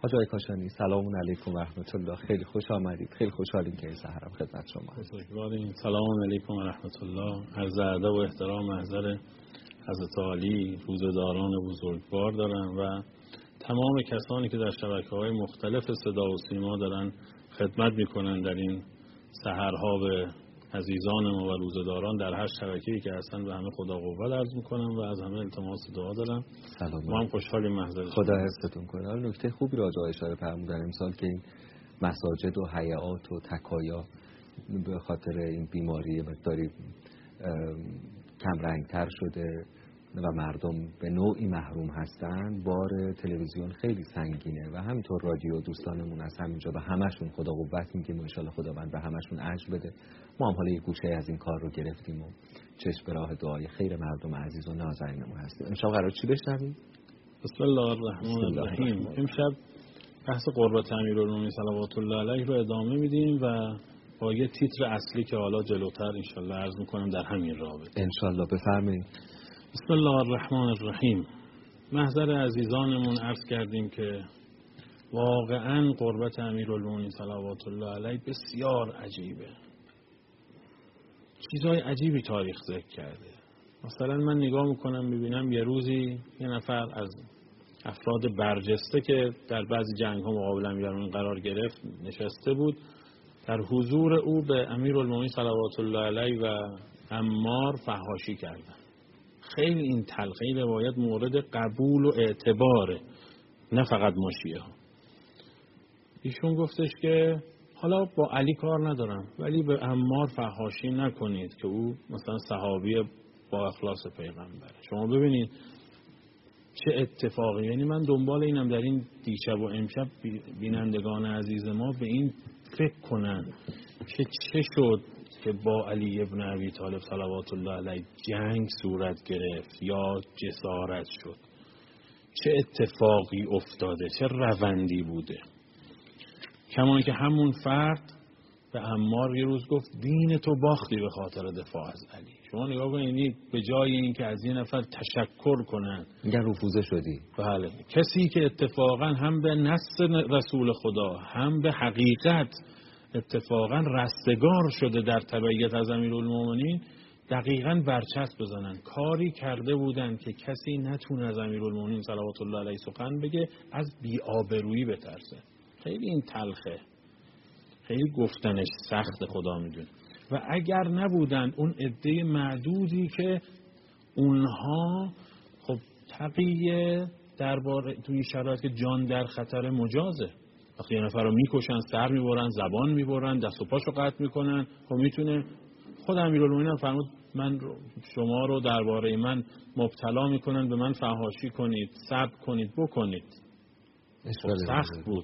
حاج آقای کاشانی سلام علیکم و رحمت الله. خیلی خوش آمدید. خیلی خوشحالیم که این سحرم خدمت شما هستیم. سلام علیکم و رحمت الله. عرض ادب و احترام محضر حضرت عالی روزه‌داران بزرگوار دارم و تمام کسانی که در شبکه‌های مختلف صدا و سیما دارن خدمت میکنن در این سحرها به عزیزان ما و روزه‌داران در هر شبکه‌ای که هستن. به همه خدا قوت عرض میکنم و از همه التماس دعا دارم. ما هم خوشحالیم محضر خدا حفظتون کنه. حالا نکته خوبی راجع به اشاره فرمودن امسال که این مساجد و حیات و تکایا به خاطر این بیماری مقداری کم رنگتر شده و مردم به نوعی محروم هستن. بار تلویزیون خیلی سنگینه و همینطور رادیو. دوستانمون از همینجا به همشون خدا قوت میگیم و ان شاءالله خداوند به همشون اجر بده. ما هم حالا یه گوشه از این کار رو گرفتیم و چشم به راه دعای خیر مردم عزیز و نازنینمون هستیم. امشب قرار چی بشنویم؟ بسم الله الرحمن الرحیم. امشب بحث قربت امیرالمومنین صلوات الله علیه رو ادامه میدیم و با یه تیتر اصلی که حالا جلوتر ان شاءالله عرض میکنم در همین رابطه. ان شاءالله بفرمایید. بسم الله الرحمن الرحیم. محضر عزیزانمون عرض کردیم که واقعا قربت امیرالمومنین صلوات الله علیه بسیار عجیبه. چیزهای عجیبی تاریخ ذکر کرده. مثلا من نگاه میکنم میبینم یه روزی یه نفر از افراد برجسته که در بعضی جنگ ها مقابل امیرالمومنین قرار گرفت نشسته بود. در حضور او به امیرالمومنین صلوات الله علیه و عمار فحاشی کردن. خیلی این تلخی روایت مورد قبول و اعتباره، نه فقط ما شیعه ها. ایشون گفتش که حالا با علی کار ندارم ولی به عمار فحاشی نکنید که او مثلا صحابی با اخلاص پیغمبره. شما ببینید چه اتفاقی. یعنی من دنبال اینم در این دیشب و امشب بینندگان عزیز ما به این فکر کنن که چه شد که با علی ابن ابی طالب صلوات الله علیه جنگ صورت گرفت یا جسارت شد. چه اتفاقی افتاده، چه روندی بوده. کما که همون فرد به عمار یه روز گفت دین تو باختی به خاطر دفاع از علی. شما نگاه کنید، یعنی به جای این که از یه نفر تشکر کنن میگن رفوزه شدی. بله، کسی که اتفاقا هم به نص رسول خدا هم به حقیقت اتفاقا رستگار شده در تبعیت از امیرالمومنین دقیقاً برچسب بزنن. کاری کرده بودن که کسی نتونه از امیرالمومنین صلوات الله علیه سخن بگه، از بی‌آبرویی بترسه. خیلی این تلخه، خیلی گفتنش سخت، خدا میدونه. و اگر نبودن اون عده معدودی که اونها خب تقیه درباره توی شرایط که جان در خطر مجازه، وقتی یه نفر رو میکشن، سر میبرن، زبان میبرن، دست و پاشو قطع میکنن، خب میتونه خود امیرالمومنین هم فرمود من شما رو درباره من مبتلا میکنن، به من فحاشی کنید، صبر کنید، بکنید. خب سخت بود.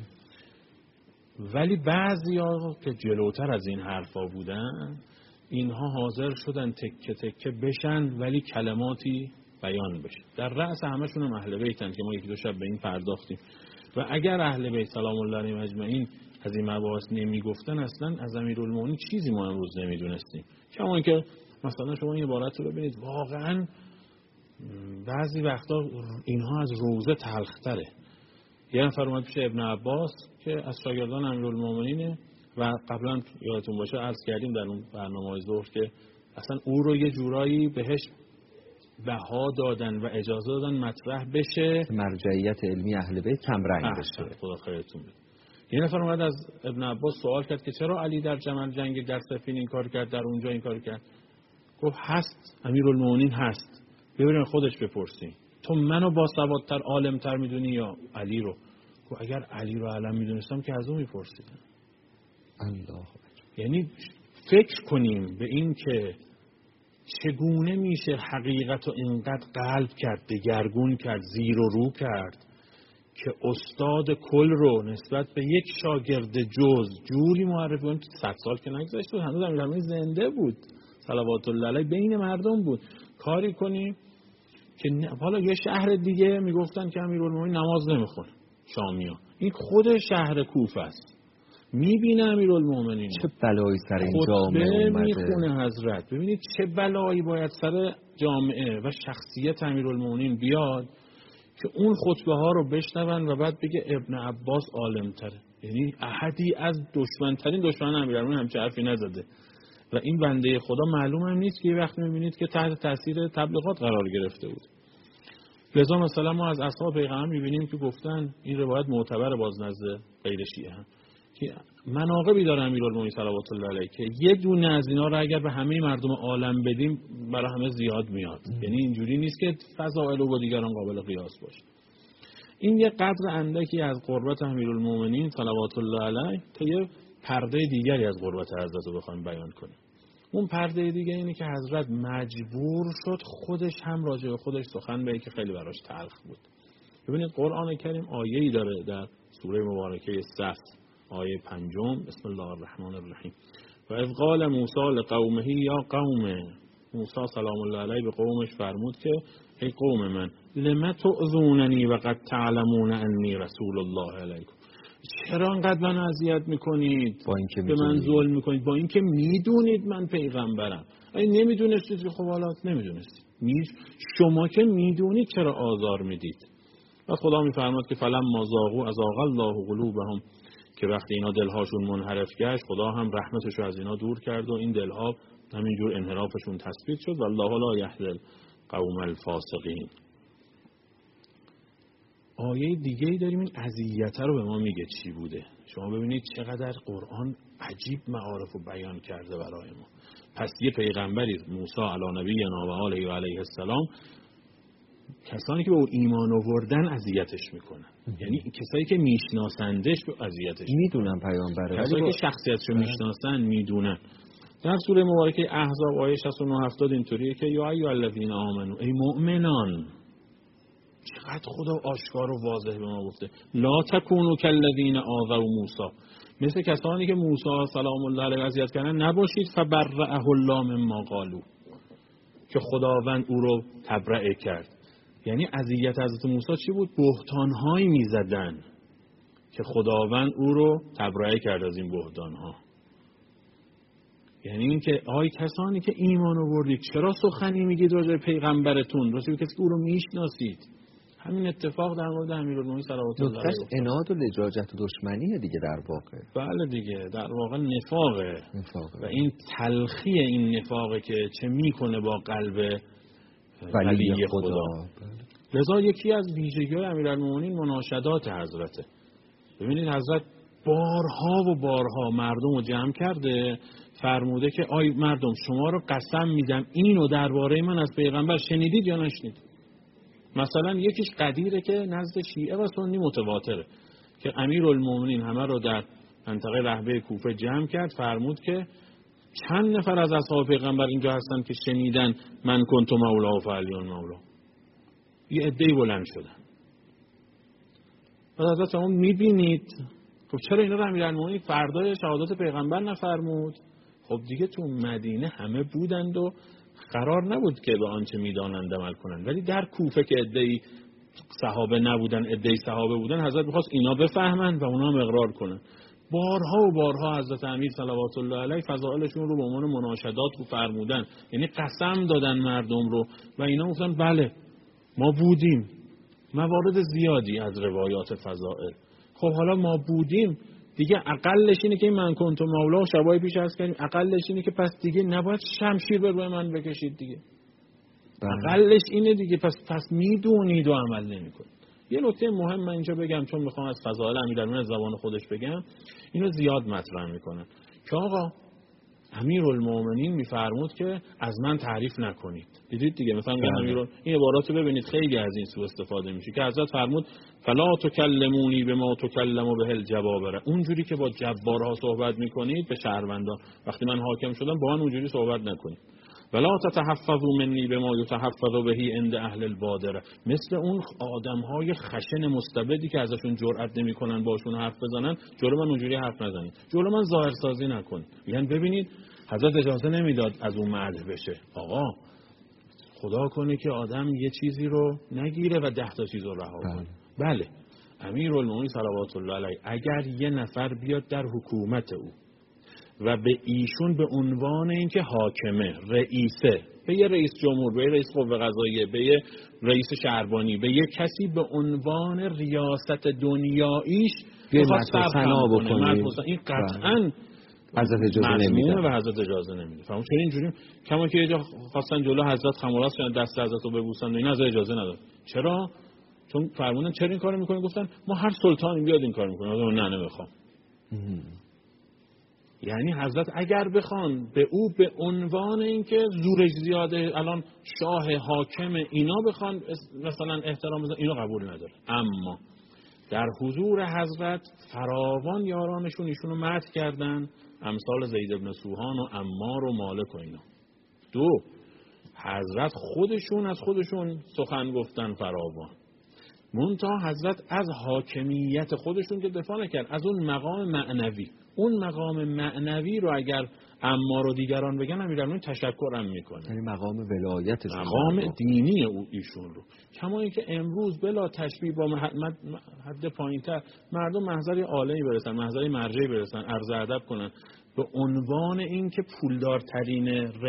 ولی بعضیا که جلوتر از این حرفا بودن، اینها حاضر شدن تکه تکه بشن ولی کلماتی بیان بشه. در رأس همشون هم اهل بیتن که ما یکی دو شب به این پرداختیم. و اگر اهل بیت سلام الله علیهم اجمعین از این مباحث نمیگفتن، اصلا از امیرالمومنین چیزی ما امروز نمیدونستیم. کما اینکه مثلا شما این عبارت رو ببینید، واقعا بعضی وقتا اینها از روزه تلختره. یه نفر اومد پیش ابن عباس که از شاگردان امیرالمومنینه و قبلا یادتون باشه عرض کردیم در اون برنامه ظهر که اصلا او رو یه جورایی بهش بها دادن و اجازه دادن مطرح بشه، مرجعیت علمی اهل بیت کم رنگ بشه. خدا خیرتون بده. یه نفر اومد از ابن عباس سوال کرد که چرا علی در جمل جنگ در صفین این کار کرد، در اونجا این کار کرد؟ گفت هست، امیرالمومنین هست، ببرین خودش بپرسین. تو منو با سوادتر عالمتر میدونی یا علی رو؟ گفت اگر علی رو عالم میدونستم که از اون میپرسیدم. الله. یعنی فکر کنیم به این که چگونه میشه حقیقت رو اینقدر قلب کرد، دگرگون کرد، زیر و رو کرد که استاد کل رو نسبت به یک شاگرد جز جوری معرفی کنیم. 100 سال که نگذشت بود، هنوز امیرالمومنین زنده بود صلوات الله علیه، بین مردم بود. کاری کنیم که حالا یه شهر دیگه میگفتن که امیرالمومنین نماز نمیخونه، شامیا، این خود شهر کوفه است، میبینه امیرالمومنین چه بلایی سر این جامعه اومده، میخونه حضرت. ببینید چه بلایی باید سر جامعه و شخصیت امیرالمومنین بیاد که اون خطبه ها رو بشنون و بعد بگه ابن عباس عالم تره. یعنی احدی از دشمنترین دشمن امیرالمومنین همچه حرفی نزده و این بنده خدا معلوم هم نیست که یه وقت میبینید که تحت تاثیر تبلیغات قرار گرفته بود. لذا مثلا ما از اصحاب پیغمبر میبینیم که گفتن، این روایت معتبر باز نزد غیر شیعه هم، که مناقبی داره امیرالمومنین صلوات الله علیه که یه دونه از اینا رو اگر به همه مردم عالم بدیم برای همه زیاد میاد. یعنی اینجوری نیست که فضائل او با دیگران قابل قیاس باشه. این یه قدر اندکی از قربت امیرالمومنین صلوات الله علیه تا یه پرده دیگری از قربت حضرت رو بخوایم بیان کنیم. اون پرده دیگه اینه که حضرت مجبور شد خودش هم راجع به خودش سخن بگه که خیلی براش تلخ بود. ببینید قرآن کریم آیه‌ای داره در سوره مبارکه صف آیه 5 بسم الله الرحمن الرحیم و اذ قال موسی لقومه یا قوم، موسی سلام الله علیه به قومش فرمود که ای قوم من لم تؤذوننی وقد تعلمون انی رسول الله علیکم، چرا انقدر من اذیت میکنید، به من ظلم میکنید با اینکه میدونید من پیغمبرم. اگه نمیدونستید که خب حالا نمیدونستید، شما که میدونید چرا آزار میدید. و خدا میفرماد که فلما زاغوا ازاغ الله قلوبهم، که وقتی اینا دلهاشون منحرف گشت خدا هم رحمتش رو از اینا دور کرد و این دلها همینجور انحرافشون تثبیت شد. والله لا یهدی القوم الفاسقین. آیه دیگه‌ای داریم این اذیت رو به ما میگه چی بوده. شما ببینید چقدر قرآن عجیب معارف رو بیان کرده برای ما. پس یه پیغمبری موسی علی نبینا و آله و علیه السلام، کسانی که به او ایمان آوردن اذیتش میکنن. یعنی کسایی که میشناسندش به اذیتش میدونن پیامبره، کسایی که شخصیتش رو میشناسن میدونن. در سوره مبارکه احزاب آیه 69 70 اینطوریه که یا ایها الذین آمنو، ای مؤمنان. چقدر خدا آشکار و واضح به ما گفته لا تکونوا کالذین آذوا موسی، مثل کسانی که موسی سلام الله علیه اذیت کردن نباشید. فبرأه الله مما قالوا، که خداوند او رو تبرئه کرد. یعنی اذیت حضرت موسی چی بود؟ بهتان‌هایی می‌زدن که خداوند او رو تبرئه کرد از این بهتان‌ها. یعنی این که آی کسانی که ایمان آوردید چرا سخنی میگید راجع به پیغمبرتون، راجع به کسی که او رو میشناسید. همین اتفاق در مورد امیرالمومنین صلوات الله علیه افتاد. عناد و لجاجت و دشمنیه دیگه در واقع. بله دیگه، در واقع نفاقه. و این تلخی این نفاقه که چه میکنه با قلب ولی خدا. لذا یکی از ویژگی‌های امیرالمومنین مناشدات حضرته. ببینید حضرت بارها و بارها مردم رو جمع کرده، فرموده که آی مردم شما رو قسم میدم اینو درباره من از پیغمبر شنیدید یا نشنید. مثلا یکیش قدیره که نزد شیعه و سنی متواتره که امیرالمومنین همه رو در منطقه رهبه کوفه جمع کرد، فرمود که چند نفر از اصحاب پیغمبر اینجا هستن که شنیدن من کنت مولا و فعلیون مولا. یه عده‌ای بلند شدن. بعد حضرت اون میبینید خب چرا اینا رو امیرالمومنین فردای شهادت پیغمبر نفرمود؟ خب دیگه تو مدینه همه بودند و قرار نبود که به آنچه میدانند عمل کنند، ولی در کوفه که عده‌ای صحابه نبودن عده‌ای صحابه بودن، حضرت می‌خواست اینا بفهمن و اونا هم اقرار کنن. بارها و بارها حضرت امیر صلوات الله علیه فضائلشون رو به عنوان مناشدات فرمودن، یعنی قسم دادن مردم رو و اینا گفتن بله ما بودیم. موارد زیادی از روایات فضائل. خب حالا ما بودیم دیگه، اقلش اینه که من کنت مولا شبای پیش عرض کردیم، اقلش اینه که پس دیگه نباید شمشیر بر روی من بکشید دیگه. اقلش اینه دیگه، پس میدونید و عمل نمی‌کنید. یه نکته مهم من اینجا بگم چون میخوام از فضائل امیرالمومنین از زبان خودش بگم، اینو زیاد مطرح میکنن که آقا امیرالمومنین میفرمود که از من تعریف نکنید. دیدید دیگه، مثلا این عبارات رو ببینید خیلی از این سوء استفاده میشه که حضرت فرمود فلا تکلمونی بما تکلم به الجبابره، اونجوری که با جبارها صحبت میکنید به شهروندان، وقتی من حاکم شدم با من اونجوری صحبت نکنید. ولا تتحفظوا منی بما یتحفظ به عند اهل البادره، مثل اون آدمهای خشن مستبدی که ازشون جرئت نمیکنن باشون حرف بزنن، جلو من اونجوری حرف نزنید، جلو من ظاهر سازی نکنید. یعنی ببینید حضرت اجازه نمیداد از اون مدح بشه. آقا خدا کنه که آدم یه چیزی رو نگیره و 10 تا چیز رو رها کنه. بله امیرالمومنین صلوات الله علیه اگر یه نفر بیاد در حکومت او و به ایشون به عنوان اینکه حاکمه، رئیسه به یه رئیس جمهور، به یه رئیس قوه قضاییه، به یه رئیس شهربانی، به یه کسی به عنوان ریاست دنیاییش بخواد سرخم کنه، این قطعاً حضرت اجازه نمیده و حضرت اجازه نمیده. فهمون چرا اینجوری؟ کما که یه جا خواستن جلو حضرت خمارات شدن، دست حضرت رو ببوسن و این حضرت اجازه نداد. چرا؟ چون فرمودن چرا این کارو میکنی؟ گفتن ما هر سلطانی بیاد این کارو میکنه. نه نمیخوام. یعنی حضرت اگر بخوان به او به عنوان اینکه زورش زیاده، الان شاه حاکم، اینا بخوان مثلا احترام بزن، اینو قبول نداره. اما در حضور حضرت فراوان یارانشون ایشونو مدح کردن، امثال زید بن سوهان و عمار و مالک و اینا. دو، حضرت خودشون از خودشون سخن گفتن فراوان. منتها حضرت از حاکمیت خودشون که دفاع نکرد، از اون مقام معنوی. اون مقام معنوی رو اگر عمار و دیگران بگن، امیرالمومنین تشکرم میکنه، یعنی مقام ولایتشون، مقام دینی او ایشون رو. کما اینکه امروز بلا تشبیه با حد پایینتر مردم محضر عالمی برسن، محضر مرجعی برسن، عرض ادب کنن به عنوان اینکه پولدارترین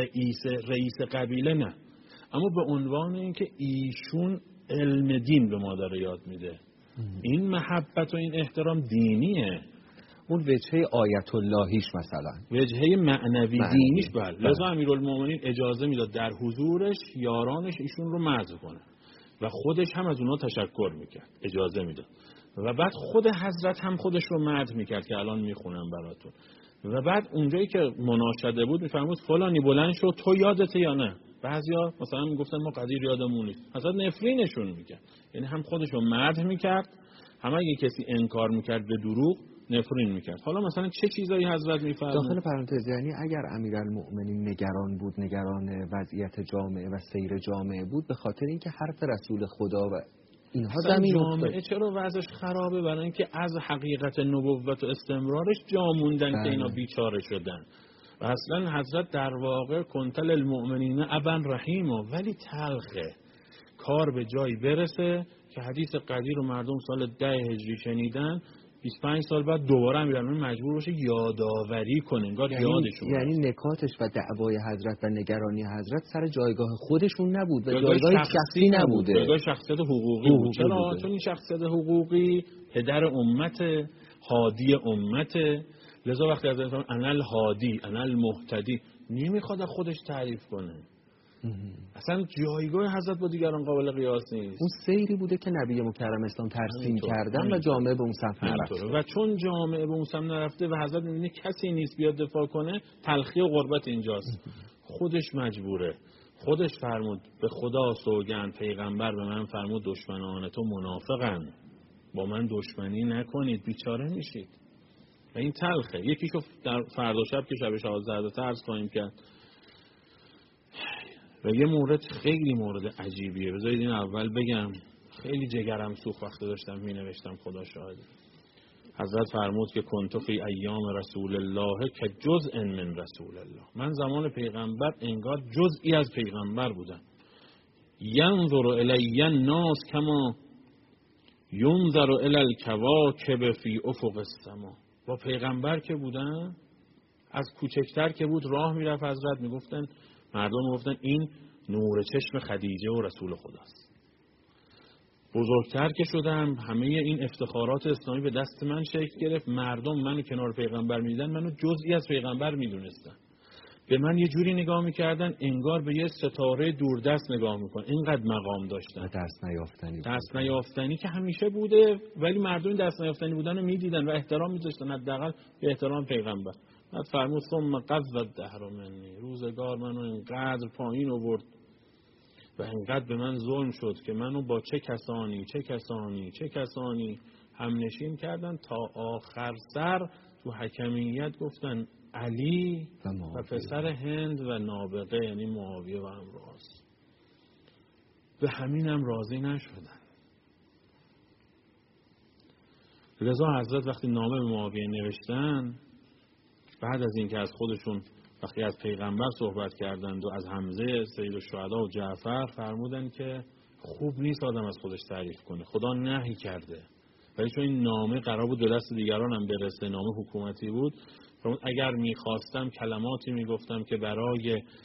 رئیس قبیله، نه، اما به عنوان اینکه ایشون علم دین به ما داره یاد میده. این محبت و این احترام دینیه. اون وجهه آیت اللهیش مثلا، وجهه معنوی دینیش. بله. لذا امیرالمومنین اجازه میداد در حضورش یارانش ایشون رو مدح کنه و خودش هم از اونها تشکر میکرد، اجازه میداد. و بعد خود حضرت هم خودش رو مدح میکرد که الان میخونم براتون. و بعد اونجایی که مناشده بود میفرمود فلانی بلند شو، تو یادته یا نه؟ بعضیا مثلا میگفتن ما قدیر یادمون نیست. حضرت نفرینشون میکرد، یعنی هم خودش رو مدح میکرد، هم اگه کسی انکار میکرد به دروغ نفرین میکرد. حالا مثلا چه چیزایی حضرت میفرمود؟ داخل پرانتز، یعنی اگر امیرالمؤمنین نگران بود، نگران وضعیت جامعه و سیر جامعه بود، به خاطر اینکه حرف رسول خدا و اینها زمین جامعه چرا وضعش خرابه؟ برای اینکه از حقیقت نبوت و استمرارش جا موندن که اینا بیچاره شدن. و اصلا حضرت در واقع کنتل المؤمنین ابا رحیم، ولی تلخه کار به جایی برسه که حدیث قدیر و مردم سال 10 هجری شنیدن، 25 سال بعد دوباره امیرالمومنین مجبور باشه یادآوری کنه، انگار یادشون. یعنی نکاتش و دعوای حضرت و نگرانی حضرت سر جایگاه خودشون نبود و جایگاه شخصی نبوده، جایگاه شخصیت حقوقی بود. چرا؟ چون این شخصیت حقوقی پدر امت، هادی امت. لذا وقتی از انسان انا الهادی، انا المهتدی، نمیخواد خودش تعریف کنه. اصلا جایگاه حضرت با دیگران قابل قیاس نیست. اون سیری بوده که نبی مکرم اسلام ترسیم کردن و جامعه به اون سمت نرفته. و چون جامعه به اون سمت نرفته و حضرت می‌بینه کسی نیست بیاد دفاع کنه، تلخی و غربت اینجاست. خودش مجبوره. خودش فرمود به خدا سوگند، پیغمبر به من فرمود دشمنان تو منافقن، با من دشمنی نکنید، بیچاره میشید. و این تلخه. یکیشو در فردا شب که شب 16 عرض خواهیم کرد. و یه مورد خیلی مورد عجیبیه، بذارید این اول بگم. خیلی جگرم سوخت وقتی داشتم می نوشتم، خدا شاهد. حضرت فرمود که کنت فی ایام رسول الله که جزء من رسول الله، من زمان پیغمبر انگار جزئی از پیغمبر بودم. ینظر الی الناس کما ینظر الی الکواکب فی افق السما. با پیغمبر که بودن، از کوچکتر که بود راه میرفت حضرت، میگفتن مردم میگفتن این نور چشم خدیجه و رسول خداست. بزرگتر که شدم، همه این افتخارات اسلامی به دست من شکل گرفت. مردم منو کنار پیغمبر میدیدن، منو جزئی از پیغمبر میدونستن. به من یه جوری نگاه میکردن انگار به یه ستاره دوردست نگاه میکنن، اینقدر مقام داشتن. دست نیافتنی که همیشه بوده، ولی مردم دست نیافتنی بودن رو میدیدن و احترام میذاشتن، حداقل به احترام پیغمبر. بعد فرمود ثم قضى الدهر منی، روزگار منو اینقدر پایین آورد و اینقدر به من ظلم شد که منو با چه کسانی هم نشین کردن، تا آخر سر تو حکمیت گفتن علی و پسر هند و نابغه، یعنی معاویه و امراض. به همینم راضی نشدن. لذا حضرت وقتی نامه به معاویه نوشتن، بعد از اینکه از خودشون وقتی از پیغمبر صحبت کردند و از حمزه سید الشهدا و جعفر، فرمودن که خوب نیست آدم از خودش تعریف کنه، خدا نهی کرده. ولی چون این نامه قرار بود به دست دیگران هم برسه، نامه حکومتی بود، اگر میخواستم کلماتی میگفتم که برای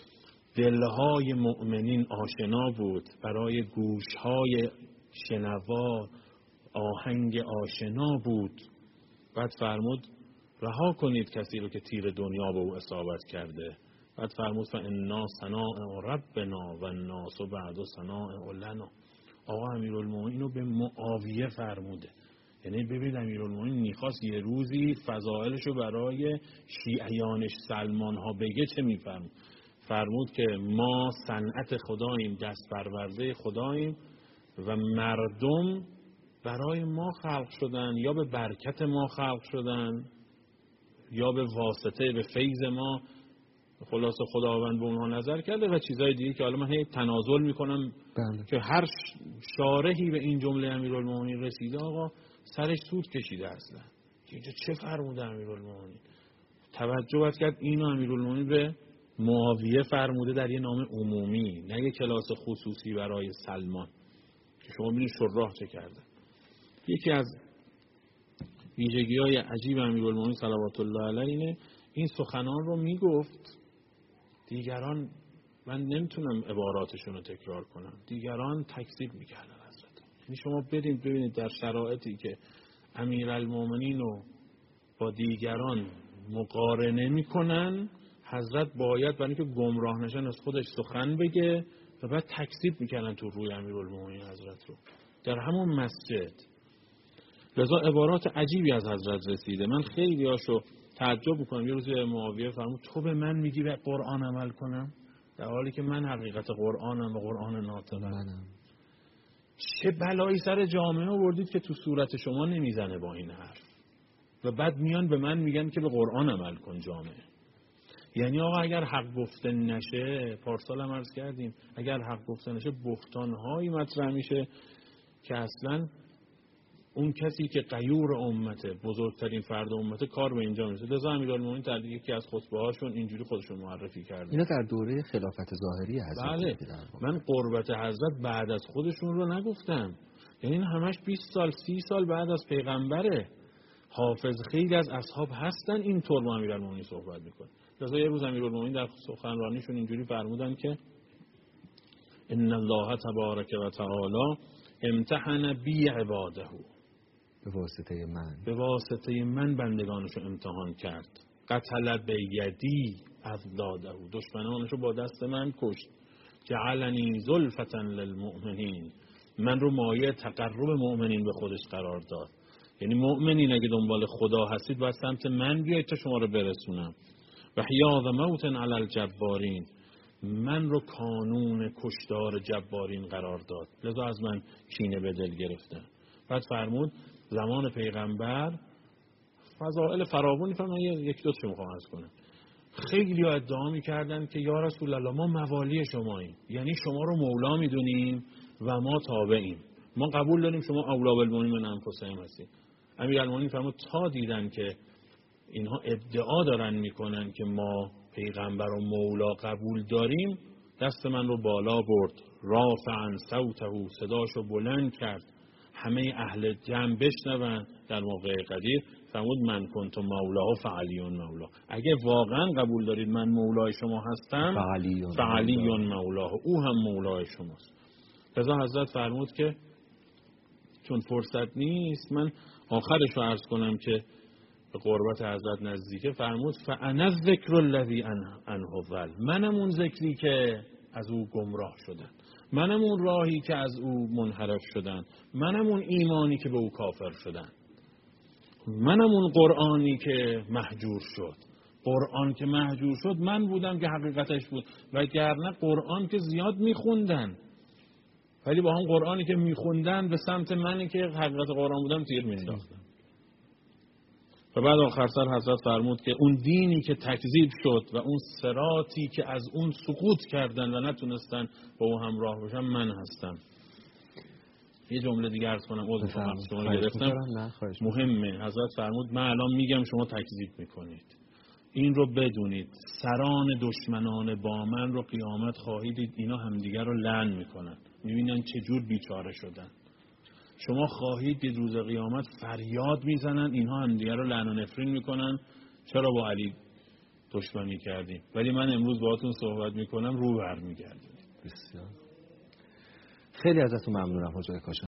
دلهای مؤمنین آشنا بود، برای گوشهای شنوا آهنگ آشنا بود. بعد فرمود رها کنید کسی رو که تیر دنیا به او اصابت کرده. بعد فرمود فانا صناع ربنا و الناس بعد صناع لنا. آقا امیرالمومنین رو به معاویه فرموده. یعنی ببینید امیرالمومنین میخواست یه روزی فضائلش رو برای شیعیانش سلمان ها بگه، چه میفرمود؟ فرمود که ما صنعت خداییم، دست پرورده خداییم و مردم برای ما خلق شدن، یا به برکت ما خلق شدن یا به واسطه به فیض ما. خلاص خداوند به اونها نظر کرده و چیزهای دیگه که حالا من هی تنازل میکنم که هر شارحی به این جمله امیرالمومنین رسیده آقا سرش سود کشیده اصلا که اینجا چه فرموده امیرالمومنین. توجه باید کرد اینو امیرالمومنین به معاویه فرموده در یه نام عمومی، نه یه کلاس خصوصی برای سلمان که شما ببینید شراح چه کردن. یکی از ویژگی‌های عجیب امیرالمومنین صلوات الله علیه اینه این سخنان رو میگفت، دیگران من نمیتونم عباراتشون رو تکرار کنم، دیگران تکذیب میکردن حضرت. یعنی شما ببینید در شرایطی که امیرالمومنین رو با دیگران مقارنه میکنن، حضرت باید برای اینکه گمراه نشن از خودش سخن بگه و بعد تکذیب میکردن تو روی امیرالمومنین حضرت رو در همون مسجد. لذا عبارات عجیبی از حضرت رسیده. من خیلی هاشو تعجب میکنم. یه روزی معاویه فرمود تو به من میگی به قرآن عمل کنم، در حالی که من حقیقت قرآنم و قرآن ناطقم. چه بلایی سر جامعه آوردید که تو صورت شما نمیزنه با این حرف و بعد میان به من میگن که به قرآن عمل کن جامعه. یعنی آقا اگر حق گفته نشه، پارسال هم عرض کردیم، اگر حق گفته نشه بهتان‌هایی مطرح میشه که اصلا اون کسی که غیور امته، بزرگترین فرد امته، کار به اینجا میرسه. لذا امیرالمومنین در یکی از خطبه‌هاشون اینجوری خودشون معرفی کرده. اینا در دوره خلافت ظاهری حضرت. بله. من قربت حضرت بعد از خودشون رو نگفتم. یعنی این همش 20 سال 30 سال بعد از پیغمبره. حافظ خیلی از اصحاب هستن اینطور با امیرالمومنین صحبت میکنه. لذا یه روز امیرالمومنین در سخنرانیشون اینجوری فرمودن که ان الله تبارک و تعالی امتحن بی عباده، به واسطه من بندگانشو امتحان کرد. قتل بیدی اضداده، دشمنانشو با دست من کشت. جعلنی زلفة للمؤمنین، من رو مایه تقرب مؤمنین به خودش قرار داد. یعنی مؤمنین اگه دنبال خدا هستید باید سمت من بیایید تا شما رو برسونم. و حیاض موت علی الجبارین، من رو کانون کشتار جبارین قرار داد، لذا از من کینه به دل گرفتن. بعد فرمود زمان پیغمبر فضائل فراوانی، من یک دو تا میخوام عرض کنم. خیلی ادعا میکردن که یا رسول الله ما موالی شماییم، یعنی شما رو مولا میدونیم و ما تابعیم، ما قبول داریم شما اولا بالمؤمنین من انفسهم هستید. امیرالمومنین فرمود تا دیدن که اینها ادعا دارن میکنن که ما پیغمبر و مولا قبول داریم، دست من رو بالا برد، رافعا صوته، صداشو بلند کرد، همه اهل جمع بشنون. در موقع قدیر فرمود من کنت مولاه فعلی مولاه، اگه واقعا قبول دارید من مولای شما هستم فعلی مولاه، او هم مولای شماست. لذا حضرت فرمود که چون فرصت نیست من آخرش رو عرض کنم که به قربت حضرت نزدیکه. فرمود فانا الذکر الذی عنه ضل، منم اون ذکری که از او گمراه شدن، منم اون راهی که از او منحرف شدن، منم اون ایمانی که به او کافر شدن، منم اون قرآنی که محجور شد. قرآن که محجور شد من بودم که حقیقتش بود، وگرنه قرآن که زیاد میخوندن ولی با هم قرآنی که میخوندن به سمت منی که حقیقت قرآن بودم تیر مینداختن. و بعد آخر سر حضرت فرمود که اون دینی که تکذیب شد و اون صراطی که از اون سقوط کردن و نتونستن با او همراه باشن من هستم. یه جمله دیگه عرض کنم، شما گرفتم مهمه. حضرت فرمود من الان میگم شما تکذیب میکنید، این رو بدونید سران دشمنان با من رو قیامت خواهید دید اینا همدیگر رو لعن میکنن، میبینن چه جور بیچاره شدن. شما خواهید دید روز قیامت فریاد میزنن اینها همدیگر رو لعن و نفرین میکنن. چرا با علی دشمنی کردیم، ولی من امروز باهاتون صحبت میکنم رو برمیگردونیم. بسیار خیلی ازتون ممنونم حاج آقای کاشانی.